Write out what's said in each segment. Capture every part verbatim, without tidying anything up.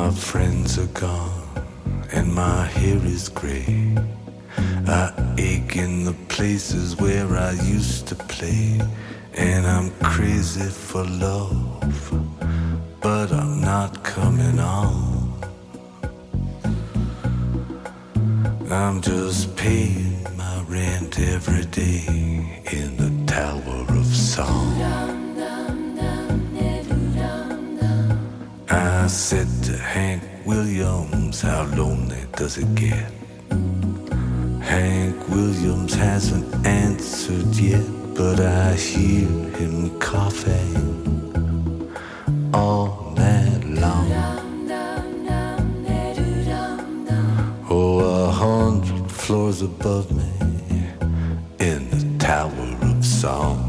my friends are gone and my hair is gray. I ache in the places where I used to play. And I'm crazy for love, but I'm not coming on. I'm just paying my rent every day in the Tower of Song. I said to Hank Williams, how lonely does it get? Hank Williams hasn't answered yet, but I hear him coughing all night long. Oh, a hundred floors above me in the Tower of Song.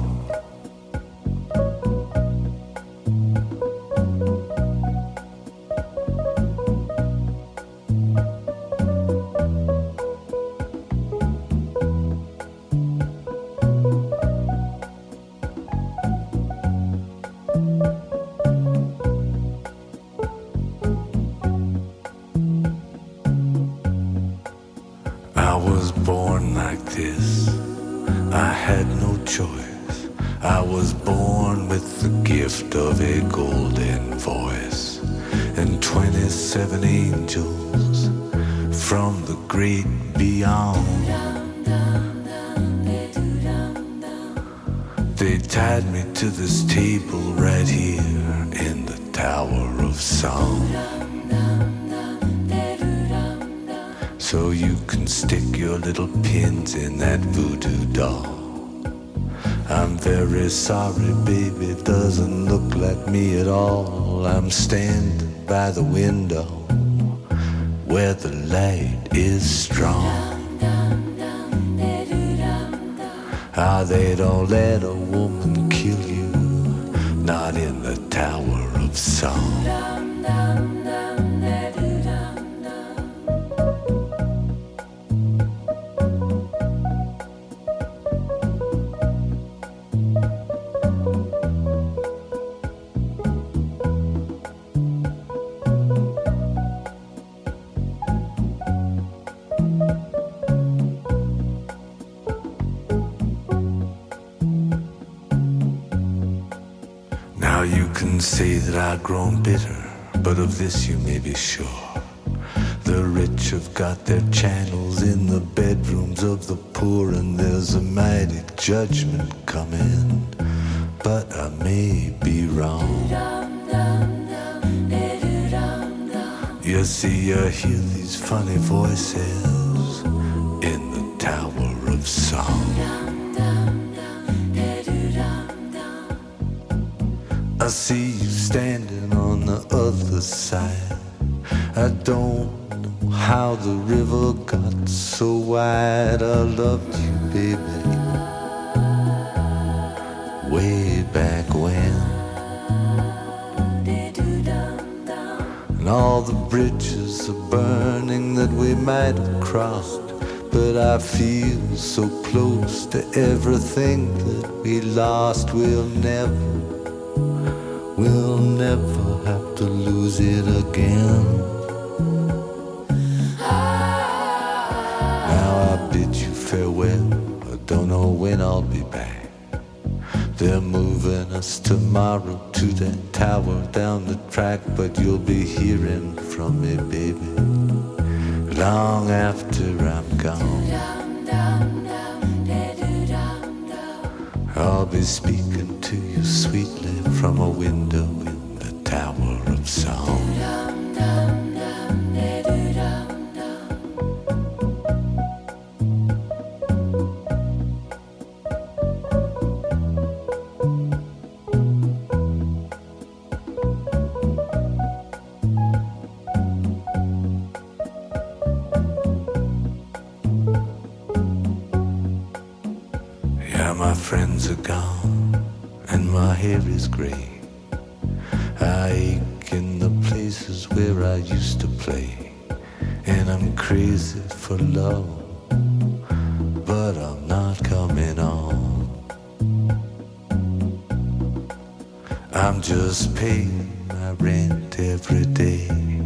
I was born like this, I had no choice. I was born with the gift of a golden voice, and twenty-seven angels from the great beyond. They tied me to this table right here in the Tower of Song, so you can stick your little pins in that voodoo doll. I'm very sorry, baby, it doesn't look like me at all. I'm standing by the window where the light is strong. Ah, they don't let a woman kill you, not in the Tower of Song. Now you can say that I've grown bitter, but of this you may be sure. The rich have got their channels in the bedrooms of the poor, and there's a mighty judgment coming, but I may be wrong. You see, I hear these funny voices in the Tower of Song. I see you standing on the other side. I don't know how the river got so wide. I loved you, baby, way back when. And all the bridges are burning that we might have crossed, but I feel so close to everything that we lost. We'll never We'll never have to lose it again. Now I bid you farewell, I don't know when I'll be back. They're moving us tomorrow to that tower down the track, but you'll be hearing from me, baby, long after I'm gone. I'll be speaking to you sweetly from a window in the Tower of Song. Yeah, my friends are gone and my hair is grey. I ache in the places where I used to play, and I'm crazy for love, but I'm not coming on. I'm just paying my rent every day